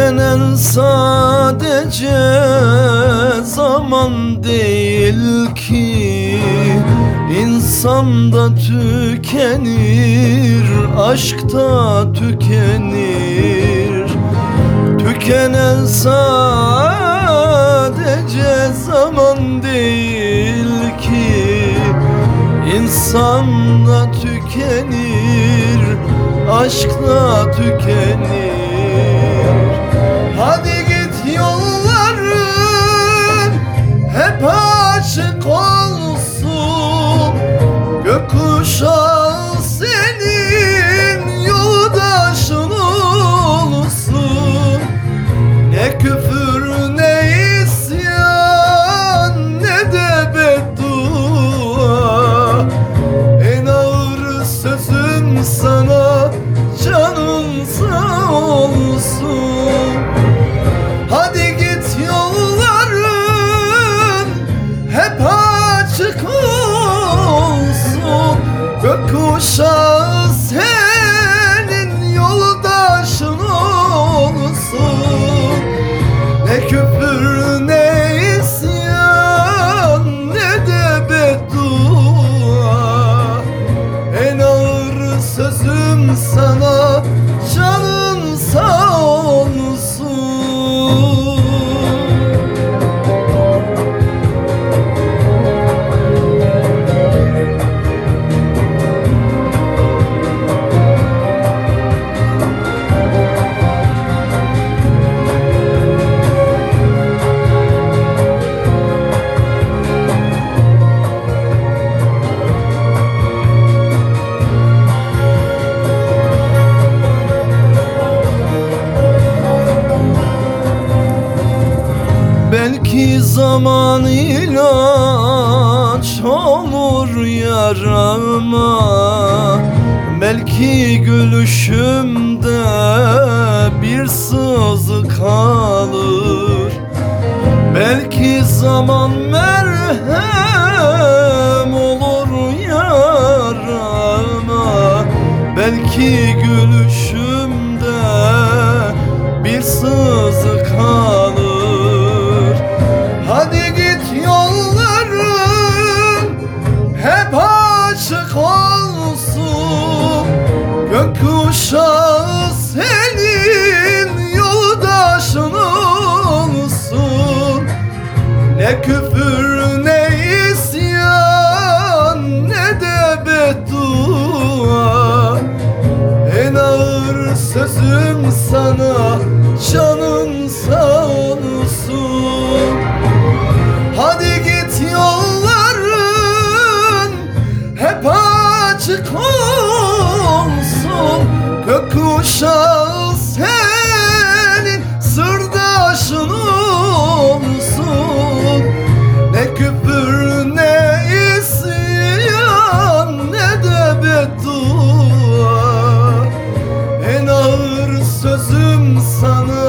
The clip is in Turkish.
Tükenen sadece zaman değil ki, İnsanda tükenir, aşkta tükenir. Tükenen sadece zaman değil ki, İnsanda tükenir, aşkla tükenir. Hadi git, yolların hep açık olsun. Gökkuşağı senin yoldaşın olsun. Ne küfür ne isyan ne de beddua. En ağır sözüm sana, canın sağ olsun. Hadi git, yolların hep açık olsun. Gökkuşağı senin yoldaşın olsun. Ne küfür ne isyan ne de beddua. En ağır sözüm sana, canın sağ olsun. Belki zaman ilaç olur yarama, belki gülüşümde bir sızı kalır. Belki zaman merhem olur yarama, belki gülüşümde bir sızı kalır. Hadi git, yolların hep açık olsun. Gökkuşağı senin yoldaşın olsun. Ne küfür ne isyan ne de beddua. En ağır sözüm sana, canın sağ olsun. Hadi git, yolların hep açık olsun. Gökkuşağı senin sırdaşın olsun. Ne küfür ne isyan ne de beddua. En ağır sözüm sana,